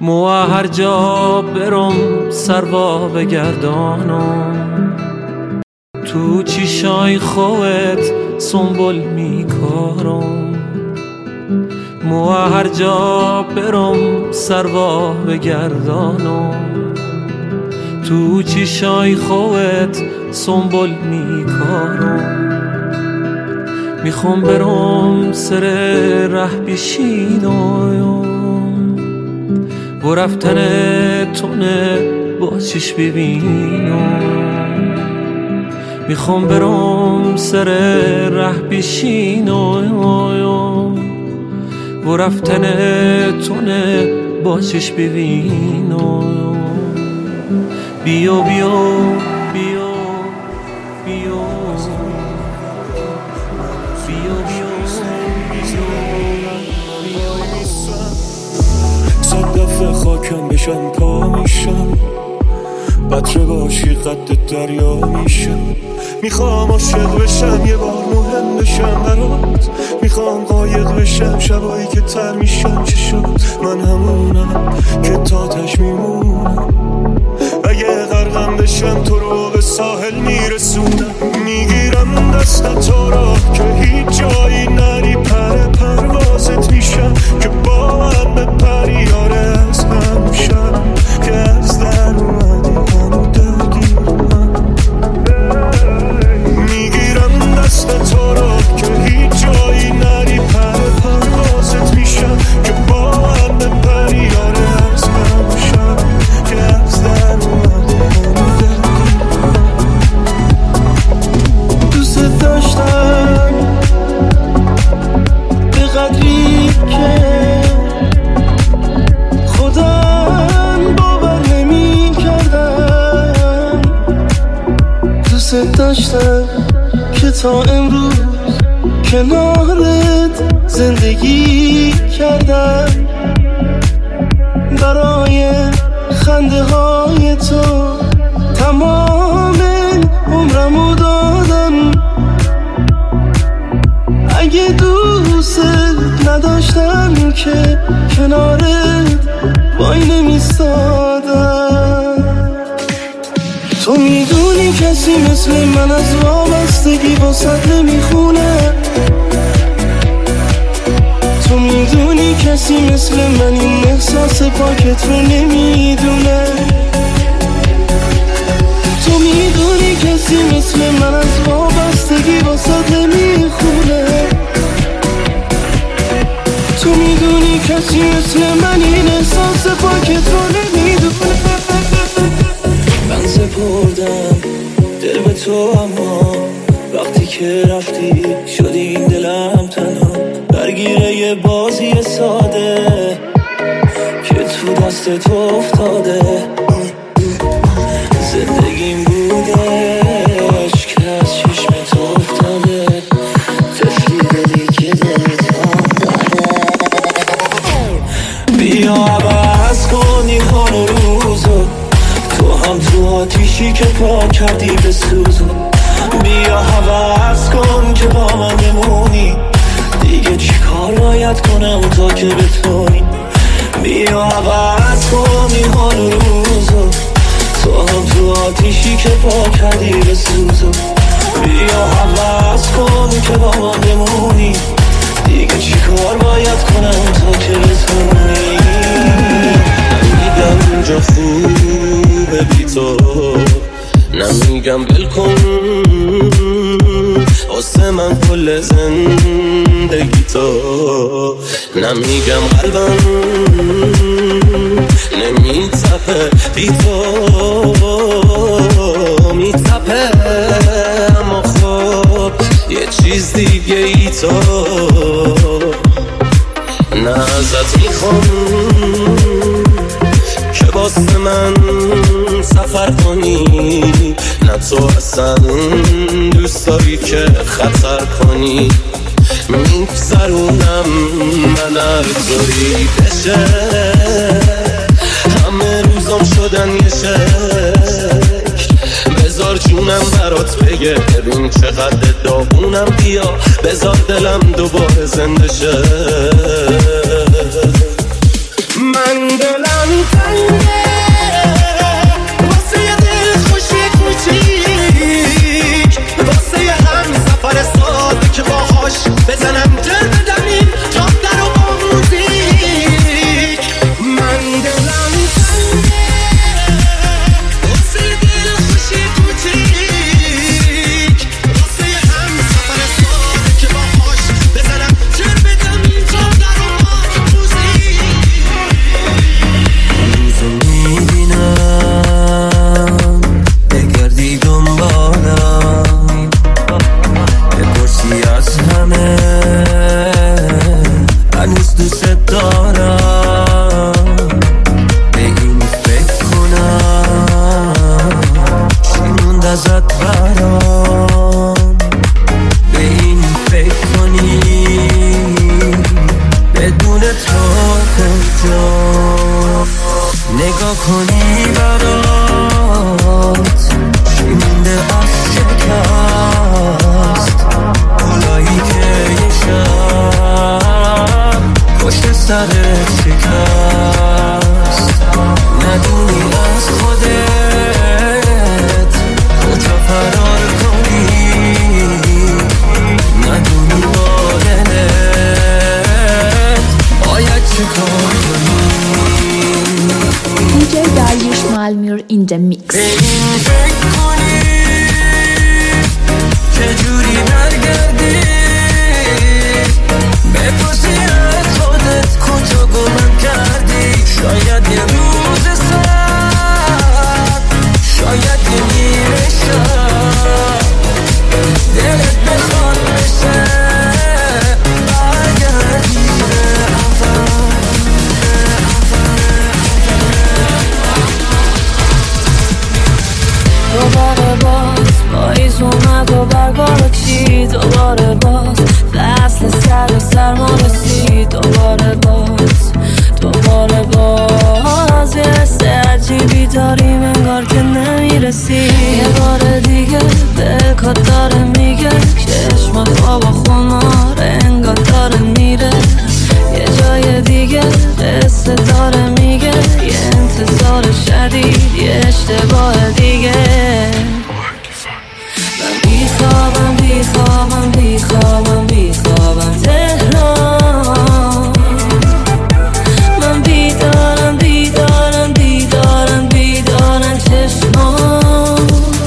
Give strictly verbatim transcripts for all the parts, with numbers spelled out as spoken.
مو هر جا برم سروا بگردانم، تو چیشای خوت سنبول میکارم. مو هر جا برم سروا بگردانم، تو چیشای خوت سنبول میکارم. میخوام برم سر ره بشینم و رفتن تونه با چشم ببینم. میخوام برم سر ره بشینم و رفتن تونه با چشم ببینم. بیا بیا بیا بیا صد دفعه خاکم بشم پا میشم، قطره باشی قد دریا میشم. میخوام عاشق بشم یه بار مهم بشم برات، میخوام قایق بشم شبایی که تر میشم. چه شد من همونم که تاتش میمونم، اگه غرقم بشم تو رو به ساحل میرسونم. میگیرم دست تو را که هیچ جایی نری، پر پروازت میشم که با من به پریاره از هم شم که از در اومدی منو درگیر من. میگیرم دست تو را که هیچ جایی نری، پر پروازت میشم که با من به پریاره از هم شم که از در اومدی منو درگیر من. دوست داشتم به قدری که خودم باور نمی کردم، دوست داشتم که تا امروز کنارت زندگی کردم. برای خنده های تو تمام عمرمو دادم. اگه دوست نداشتم که کنارت وای نمیستادم. تو میدونی کسی مثل من از وابستگی واسط نمیخونه، تو میدونی کسی مثل من این احساس پاکت رو نمیدونه. تو میدونی کسی مثل من از وابستگی واسط نمیخونه، تو میدونی کسی مثل من این احساس پاکت رو نمیدونه. من سپردم دل به تو، اما وقتی که رفتی شدی این دلم تنها درگیره یه بازی ساده که تو دست تو افتاده. زندگیم بودش که از چشم تو افتاده، تفلی دلی که دلی تا بیا عوض کن این حال و روزو، تو هم تو آتیشی که پا کردی به سوزو. بیا عوض کن که با من بمونی، دیگه چی کار باید کنم تا که بتونی. بیا عوض کن این حال و روزو، تو هم تو آتیشی که پا کردی به سوزو. بیا عوض کن که با من بمونی، دیگه چی کار باید کنم تا که بتونی. نمیگم اینجا خوبه بی تو، نمیگم بلکن واسه من کل زندگی تو. نمیگم قلبم نمیتپه بی تو، میتپه اما خب یه چیز دیگه ای تو. نه ازت میخوام که واسه من سفر کنی، نه تو اصلا دوست داری که خطر کنی. میگذرونم من هر طوری بشه، همه روزام شدن یه شکل. بذار جونم برات بگه ببین چقدر داغونم، بیا بذار دلم دوباره زنده شه. من دلم باهاش بزنم جر بدمیم جاده رو با موزیک. من دلم تنگه واسه دل خوشی کوچیک، واسه هم سفر ساده که باهاش بزنم جر بدمیم جاده رو با موزیک. روزو میبینم بگردی دنبالم، بپرسی از همه هنوز دوست دارم، به این فکر کنم چی موند ازت برام، به این فکر کنی بدون تو کجا نگاه کنی برات چی مونده از شکست، گلایی که یه شب پشت سرت شکست، ندونی از خودت کجا فرار کنی، ندونی با دلت باید چه کار کنی. دی جی Dariush Malmur in the mix. به این فکر کنی چجوری برگردی، بپرسی از خودت کجا گمم کردی، شاید یه روز سرد، شاید یه نیمه شب دلت بخواد بشه برگردی به اول. دوباره باز پاییز اومد و برگارو چی، دوباره باز فصل سرد و سرما رسید، دوباره باز دوباره باز یه حس عجیبی داریم انگار که نمیرسی، یه بار دیگه دلکات داره میگه چشم خواب و خمار انگار داره میره، یه جای دیگه قصه داره میگه یه انتظار شدید یه اشتباه دیگه. من بیخوابم بیخوابم بیخوابم بیخوابم تهران، من بیدارم بیدارم بیدارم بیدارم چشمان،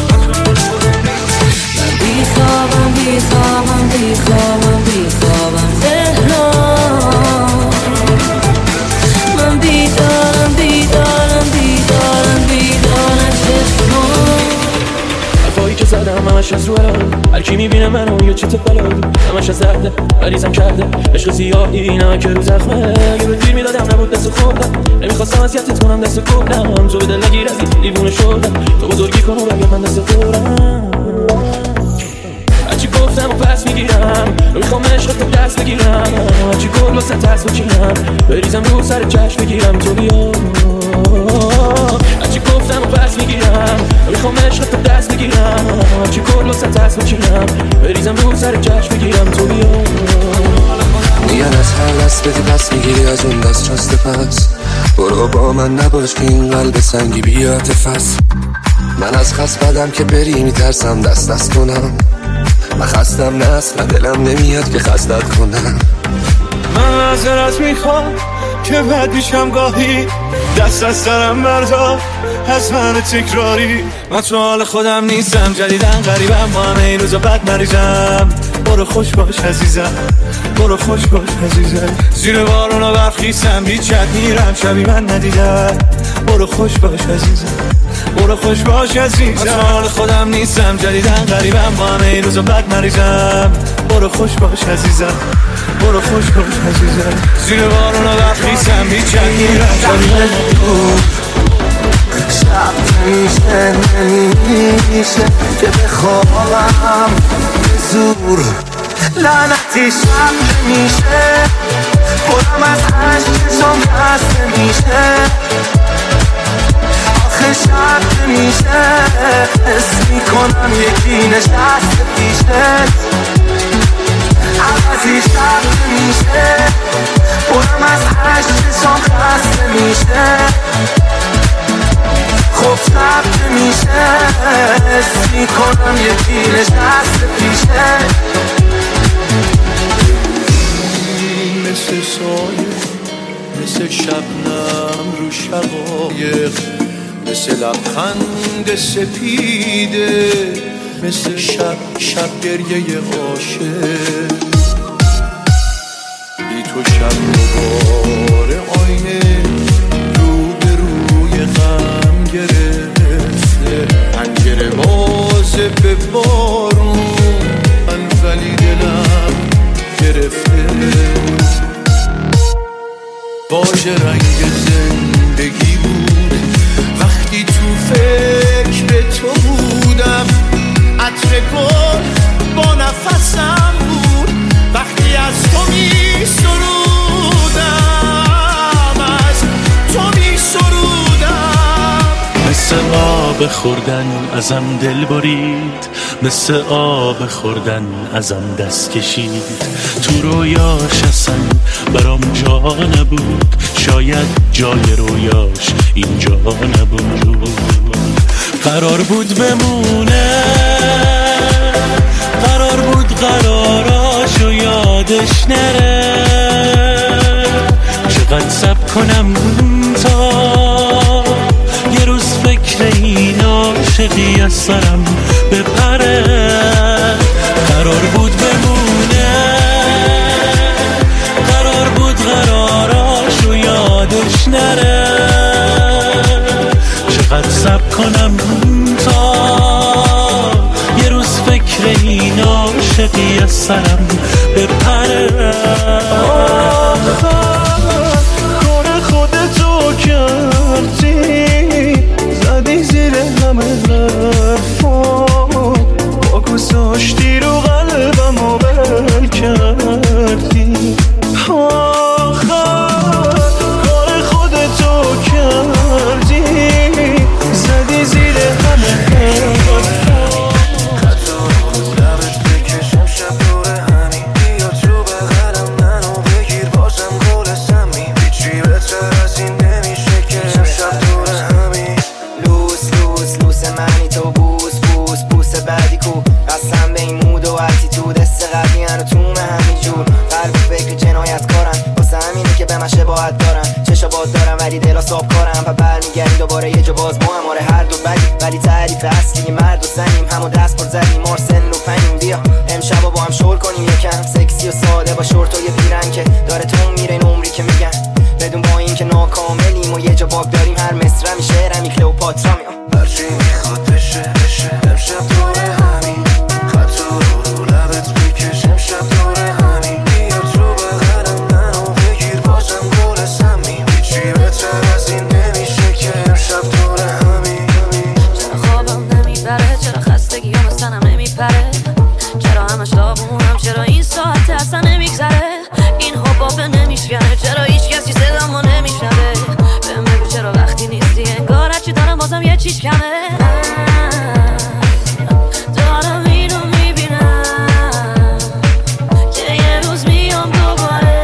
من بیخوابم بیخوابم بیخوابم بیخوابم تهران، من بیدارم بیدارم بیدارم بیدارم چشمان. حرفایی که زدم همش از رو الان، هر کی میبینه منو یه چیت بلاد، همش از درده مریضم کرده عشق زیادی نمک رو زخمه، یه رو دیر میدادم نبود دست خوردم، نمیخواستم اذیتت کنم دست کردم، تو به دل نگیر از دیوونه شدم، تو بزرگی کن و بگه من دست دورم، هرچی گفتم و پس میگیرم، میخوام عشق تو دست بگیرم، هرچی گل واسه دست بچینم بریزم رو سر چشم بگیرم تو بیا، هرچی گفتم و پس میگیرم، میخوام عشق تو دست بگیرم، هرچی گل واسه دست بچینم بریزم رو سر چشم بگیرم تو بیا. میگن از هر دست بدی پس میگیری از اون دست راست پس، برو با من نباش که این قلب سنگی بیاد فس، من از خست بدم که بری میترسم دست دست کنم، من خستم نه اصلا دلم نمیاد که خستت کنم، من معذرت میخوام که بد میشم گاهی، دست از سرم بردار از من تکراری، من تو حال خودم نیستم جدیدن غریبم، با همه این روزا بد مریضم، برو خوش باش عزیزم برو خوش باش عزیزم، زیر بارونا برخیستم بیچت میرم شبی من ندیدم، برو خوش باش عزیزم برو خوش باش عزیزم، من تو حال خودم نیستم جدیدن غریبم، با همه این روزا بد مریضم، برو خوش باش عزیزم برو خوش باش عزیزم، زیر بارونا برخیستم بیچت میرم شبی من ندیدم، شب میشه نمیشه که بخوابم به زور، لعنتی شب میشه خودم از عشقشم خسته میشه، آخه شب میشه حس میکنم یکی نشسته پیشت، عوضی شب میشه خودم از عشقشم خسته میشه، خب شب میشه حس میکنم یکی نشسته پیشه، مثل سایه، مثل شبنم رو شقایق، مثل لبخند سپیده، مثل شب شب گریه عاشق. بی تو شب دوباره آینه رو به روی غم گرفته، پنجره بازه به بارون من ولی دلم گرفته. باج رنگ زندگی بود وقتی تو فکر تو بودم، عطر گل با نفسم بود وقتی از تو می سرودم، از تو می سرودم. مثل آب خوردن ازم دل برید، مثل آب خوردن ازم دست کشید. تو رویاش اصلا برام جا نبود، شاید جای رویاش اینجا نبود. قرار بود بمونه، قرار بود قراراشو یادش نره. چقدر صبر کنم تا یه روز فکر این عاشقی از سرم بپره. قرار بود بمونه، قرار بود قراراشو یادش نره. چقدر صبر کنم تا یه روز فکر این عاشقی از سرم بپره. کار خودتو کردی، زدی زیر همه حرفا، با گذاشتی رو قلبم و بل کردی. آخر کار خودتو کردی، زدی زیر همه حرفا. خطا رو لبت بکشم شب دور همین، بیا تو بغلم منو بگیر بازم گل سمی، هیچی بهتر از این نمیشه که شب دور همین. لوس لوس لوس منی تو، بوس بوس بوس بعدی کو، قسم به این مود و اتیتود، است قبلی هنو تومه همین جور. قلب فکر جنایت کارم، واسه همینه که به من شباهت دارم. چشا باد دارم ولی دلا صاف کارم، و برمیگردیم دوباره یه جا باز ما هم. آره هر دو بدی ولی تعریف اصلی مرد و زنیم، همو دست پر زدیم مارسن و پنیم. بیا امشبا با هم شور کنیم یکم، سکسی و ساده با شورت و یه پیرن که داره تو میره این عمری که میگن. بدون با این که ناکاملیم و یه جا باگ داریم، هر مصرمی شعرمی کلئوپاترا میام. هرچی میخواد بشه بشه امشب دور همین، خطا رو رو لبت بکشم شب دور همین، بیا تو بغلم منو بگیر بازم گل سمی، هیچی بهتر از این نمیشه که امشب دور همین. چرا خوابم نمیبره، چرا خستگی هم سنم نمیپره، چرا همش داغونم، چرا این ساعت اصلا نمیگذره، این حباب نمیشکنه، چرا هیچ کسی صدامو نمیشنوه. بهم بگو چرا وقتی نیستی انگار هرچی دارم بازم یه چیز کمه. دارم اینو میبینم که یه روز میام دوباره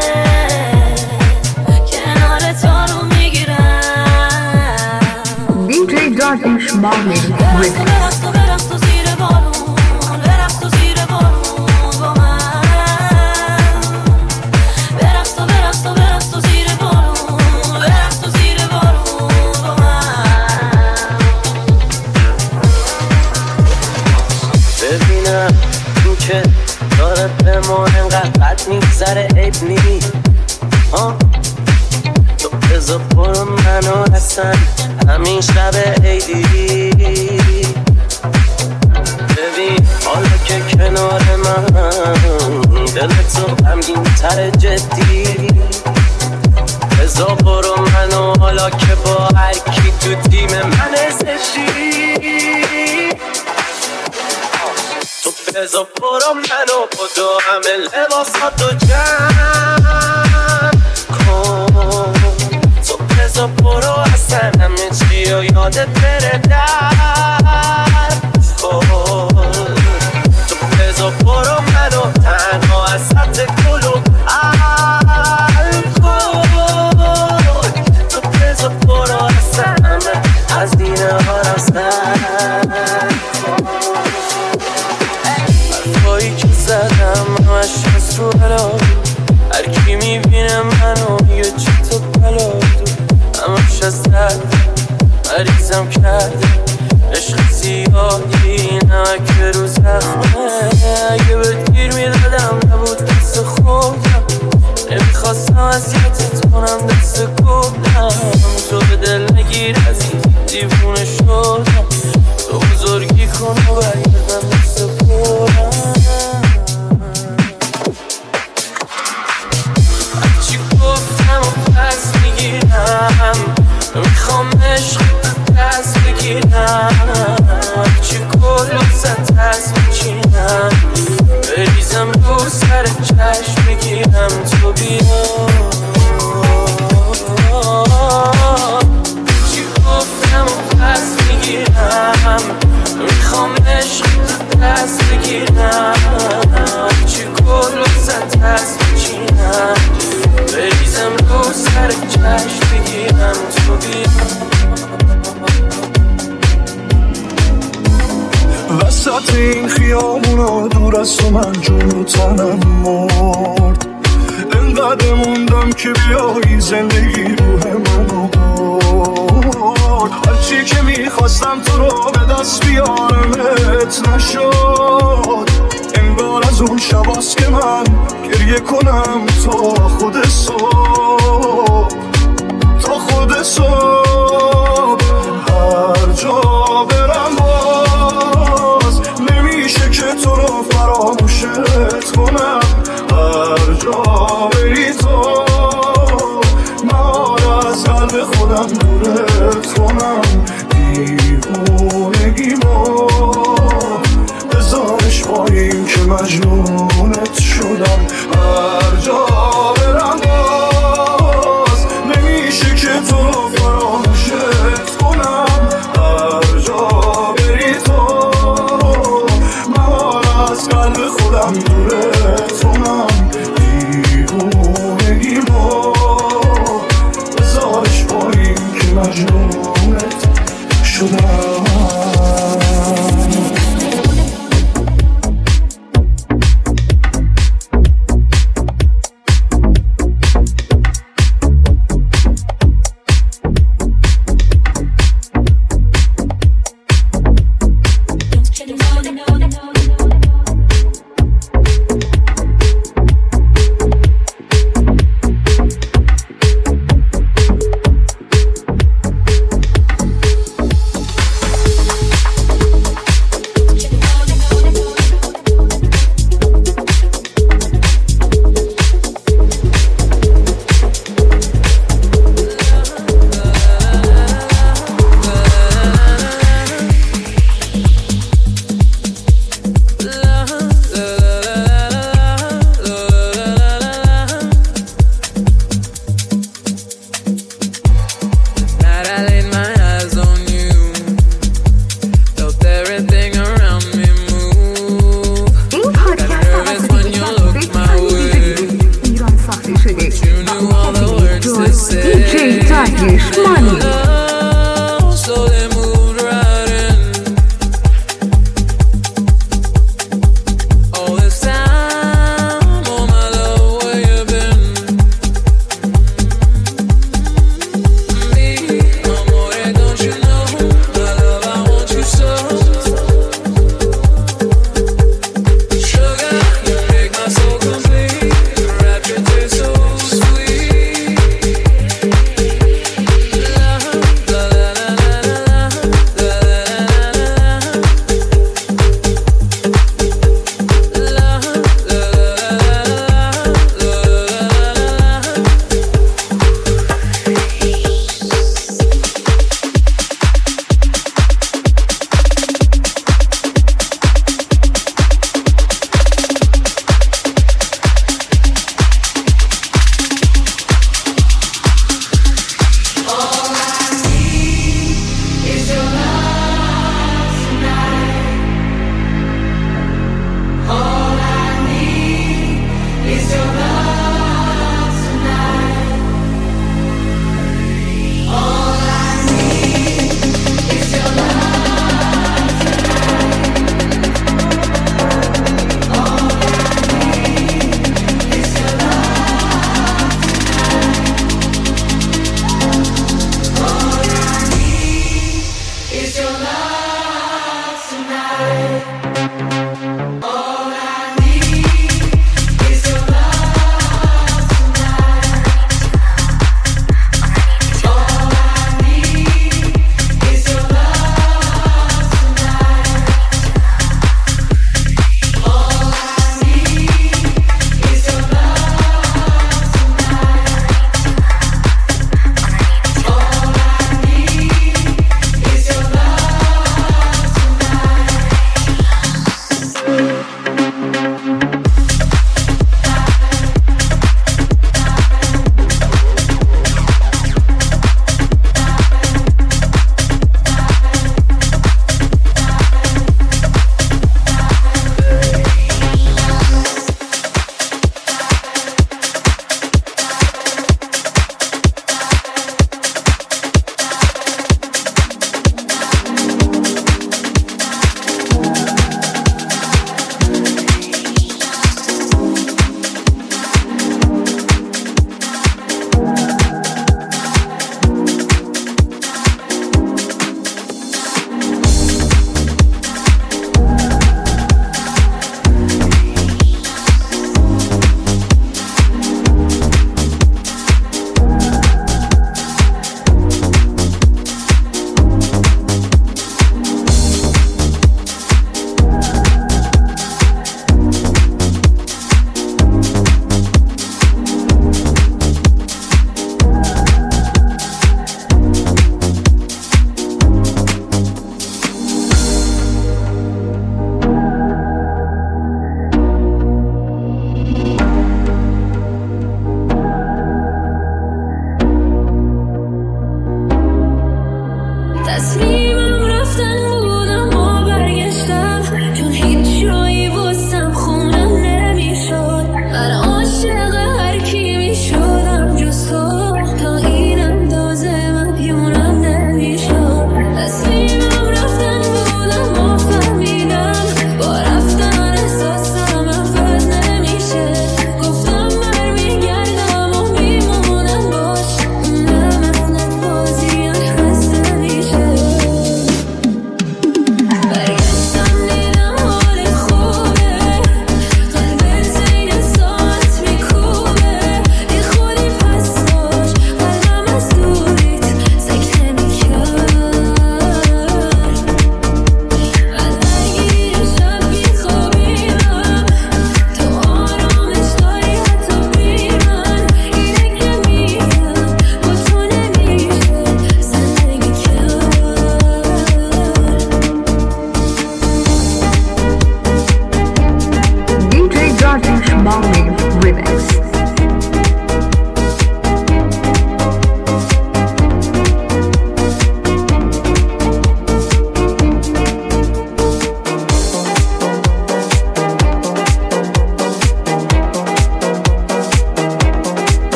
کنار تو رو میگیرم. دی جی داریوش مالمیر برقص تو برقص تو زیر بارون، برقص تو زیر بارون با من. برقص تو برقص تو برقص تو زیر بارون، برقص تو زیر بارون با من. ببینم تو که دارد به ما انقدر بد میگذره عیب نی ها، تو بزا برو منو اصلا همین شب عیدی. ببین حالا که کنار من دلت تو غمگین تر جدی، بزا برو منو حالا که با هر کی تو تیم من زشی. تو بزا برو منو خدا همه لباساتو جمع کن، تو بزا برو اصلا همه چی رو یادت بره در کن. تو بزا برو منو تنها از سطح کلو حل کن، تو بزا برو اصلا همه از دینه ها رفتن. حرفایی که زدم همش از رو برا، هر کی میبینه مریضم کرده عشق زیادی نمک رو زخمه اگه بهت گیر میدادم نبود دست خودم نمیخواستم اذیتت کنم دست گفتم تو به دل نگیر عزیز دیوونه شدم تو بزرگی کن و برگردم دست پرم هرچی گفتم و پس میگیرم میخوام عشق دست بگیرم هرچی کل وسط هست میچینم بریزم رو سر چشم بگیرم تو بیا هرچی گفتم و پس میگیرم میخوام عشق دست بگیرم هرچی کل وسط هست میچینم بریزم رو سر چشم بگیرم تو بیا وسط این خیابونا دور از تو من جون و تنم مرد انقدر موندم که بیایی زندگی روح منو برد هرچی که میخواستم تو رو به دست بیارمت نشد انگار از اون شباست که من گریه کنم تا خود صبح تا خود صبح هر جا برم باز نمیشه که تو رو فراموشت کنم هر جا بری تو من از قلب خودم دورت کنم دیوونگیمو بذارش با این که مجنونت شدم هر جا برم باز نمیشه که تو رو فراموشت کنم هر جا بری تو من از قلب خودم دورت کنم دیوونگیمو بذارش با این که مجنونت شدم Love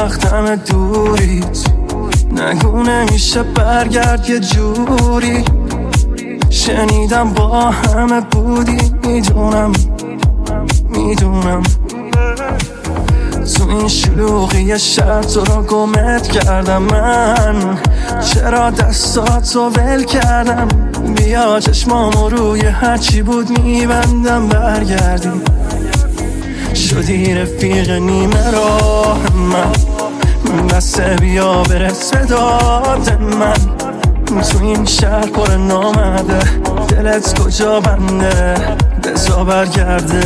وقتم دوریت نگو نمیشه برگرد یه جوری شنیدم با همه بودی میدونم میدونم تو این شلوغی شهر تو رو گمت کردم من چرا دستاتو ول کردم بیا چشمامو روی هرچی بود میبندم برگردی شدی رفیق نیمه راه من بسه بیا برس به داد من تو این شهر پر نامده دلت کجا بنده بزا برگرده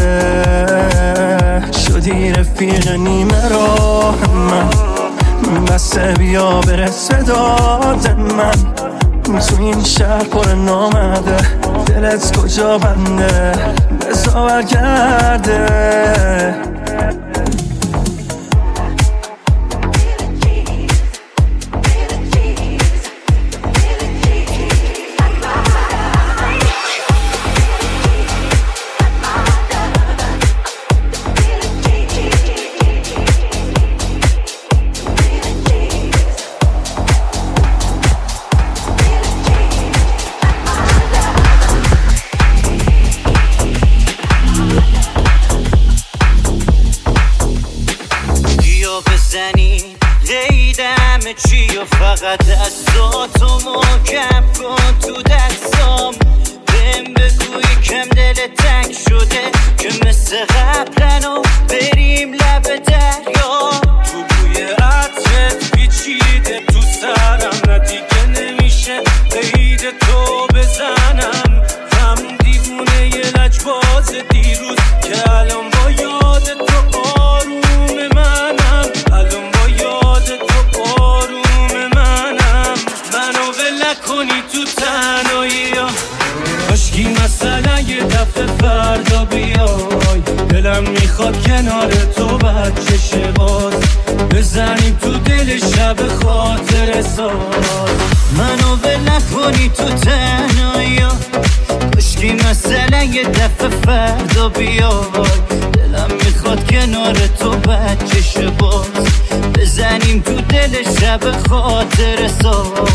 شدی رفیق نیمه راه من بسه بیا برس به داد من تو این شهر پر نامده دلت کجا بنده بزا برگرده چی و فقط دستاتو محکم کن تو دستام بهم بگو یکم دل تنگ شده که مثل قبلن و بریم لب دریا تو بوی عطرت پیچیده تو سرم نه دیگه نمیشه قید تو بزنم هم دیوونه یه لجباز دیروز که الان با یاد تو آروم منم الان با یاد تو آروم منم منو ول نکنی تو تنهایی ها کاشکی مثلا یه دفعه فردا بیای دلم میخواد کنار تو بچه شه باز بزنیم تو دل شب خاطر ساز منو ول نکنی تو تنهایی ها کاشکی مثلا یه دفعه فردا بیای دلم میخواد کنار تو بچه شه باز بزنیم تو دل شب خاطر ساز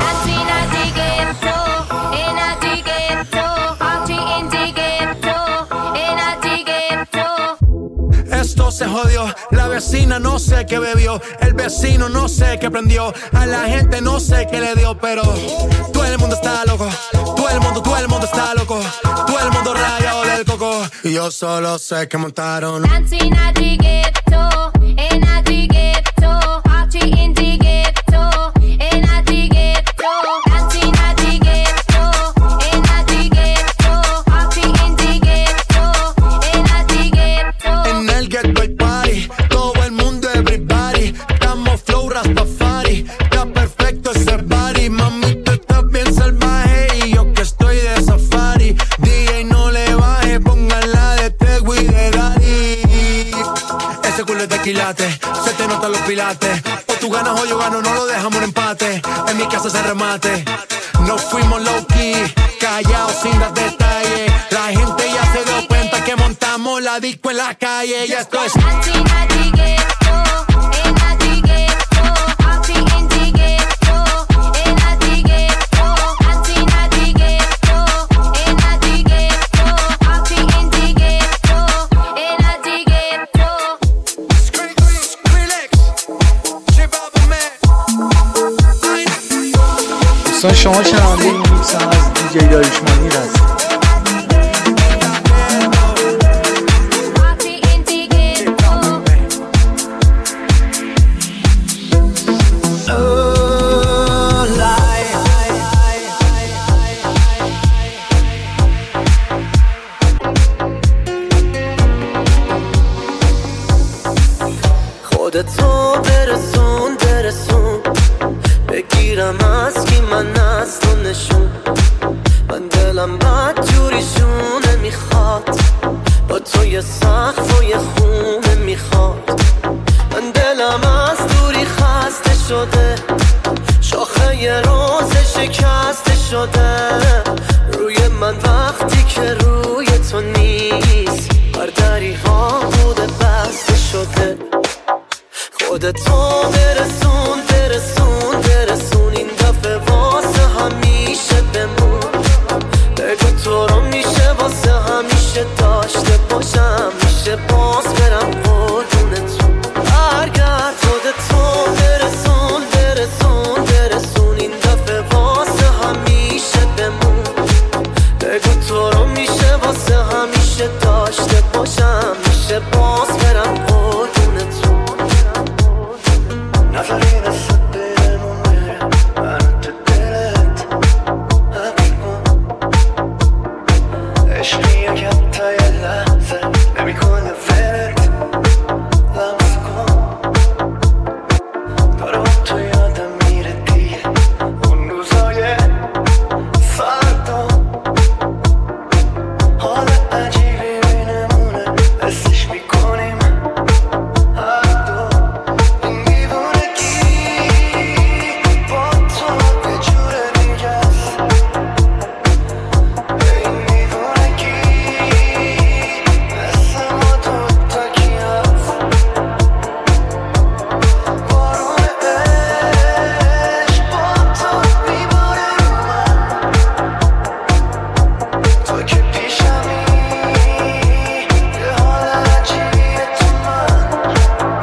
Esto se jodió, la vecina no sé qué bebió, el vecino no sé qué prendió, a la gente no sé qué le dio, pero todo el mundo está loco, todo el mundo, todo el mundo está loco, todo el mundo rayado del coco, y yo solo sé que montaron. Dancing at the ghetto, in at the ghetto, party in the ghetto, in at the ghetto, dancing at the ghetto, in at the ghetto, party in the ghetto, in at the ghetto. En el ghetto hay party, todo el mundo everybody, estamos flow Rastafari, está perfecto ese body, mami tú estás bien salvaje y yo que estoy de safari, D J no le baje, póngala de Tego y de Daddy. Ese culo es de quilate, se te notan los pilates, o tú ganas o yo gano, no lo dejamos en empate, en mi casa se remate, no fuimos low key, callados sin dar detalles, la gente ya se dio cuenta que montamos la disco en la calle y esto es Dancing at the ghetto, in at the ghetto, party in the ghetto, in at the ghetto, dancing at the ghetto, in at the ghetto, party in the ghetto, in at the ghetto. دوستان شما شنونده این میکس هم از دیجی داریوشمانی هست. خودتو برسون برسون بگیرم از کی من از تو نشون من دلم بد جوریشونه میخواد با تو یه سقف و یه خونه میخواد من دلم از دوری خسته شده شاخه یه روز شکسته شده روی من وقتی که روی تو نیست بر دری ها بوده بسته شده خودتو برسون برسون برسون این دفعه واسه همیشه بمون بگو تو رو میشه واسه همیشه داشته باشم میشه باز برم قربونتون برگرد خودتو برسون برسون برسون این دفعه واسه همیشه بمون بگو تو رو میشه واسه همیشه داشته باشم میشه باز برم قربونتون نظری نسد دلمون بره منو تو دلت حبس کن عشقی یکم تا یه لحظه نمیکنه فرت لمس کن داره با تو یادم میره دیگه اون روزای سردم حال عجیبی بینمونه حسش میکنیم هر دو این دیوونگی با تو یه جور دیگه است این دیوونگی مثل ما دوتا کی هست بارون عشق با تو میباره رو من تو که پیشمی یه حال عجیبیه تو من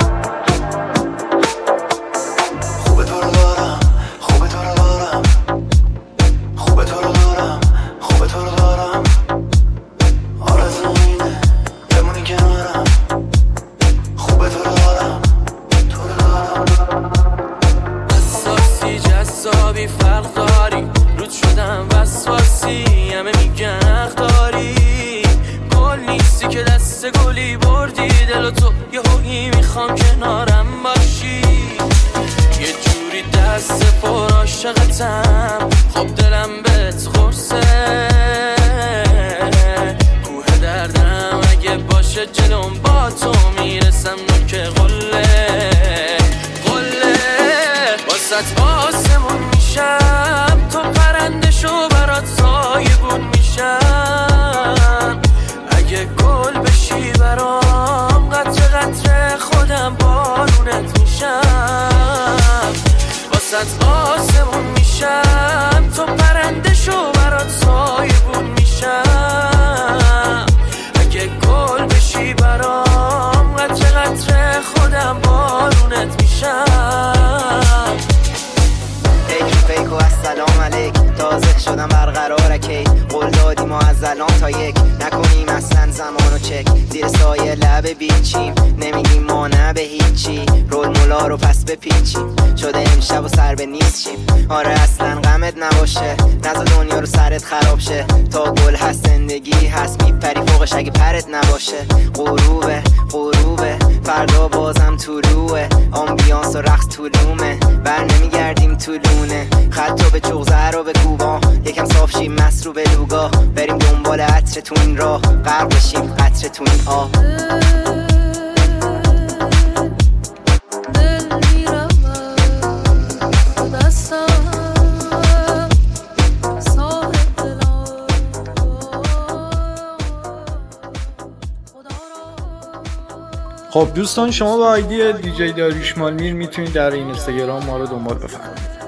خوبه تو رو دارم خوبه تو رو دارم خوبه تو رو دارم خوبه تو رو دارم آرزوم اینه بمونی کنارم خوبه تو رو دارم تو رو دارم حساسی جذابی فرق داری رود شدم وسواسی همه میگن حق داری گل نیستی که دست گلی بردی دل و تو یه هویی میخوام کنارم باشی یه جوری دست پر عاشقتم خب دلم بهت قرصه کوه دردم اگه باشه جلوم با تو میرسم نوک قله قله واسط آسمون میشم تو پرنده شو برات سایبون میشم اگه گل بشی برام قطره قطره خودم بارونت میشم واسط آسمون میشم تو پرنده شو برات سایبون میشم اگه گل بشی برام قطره قطره خودم بارونت میشم فکر فیک و السلام علیک تازه شدم برقرار کی قول دادی ما از الان تا یک نکنیم اصلا زمانو چک زیر سایه لب بیچیم نمیگیم ما نه به هیچی رول مولا رو پس بپیچیم شده امشب و سر به نیست شیم آره اصلا غمت نباشه نزا دنیا رو سرت خراب شه تا گل هست زندگی هست میپری فوقش اگه پرت نباشه غروبه غروبه فردا بازم طلوعه آمبیانس و رقص طولومه بر نمیگردیم طولونه خطا به چغزه رو به کوبا یکم صاف شیم مست رو به لوگا بریم دنبال عطر تو این راه غرق بشیم قطر تو این آب خب دوستان شما با آیدی دیجی داریوش مالمیر میتونید در این اینستاگرام ما رو دنبال بفرمایید.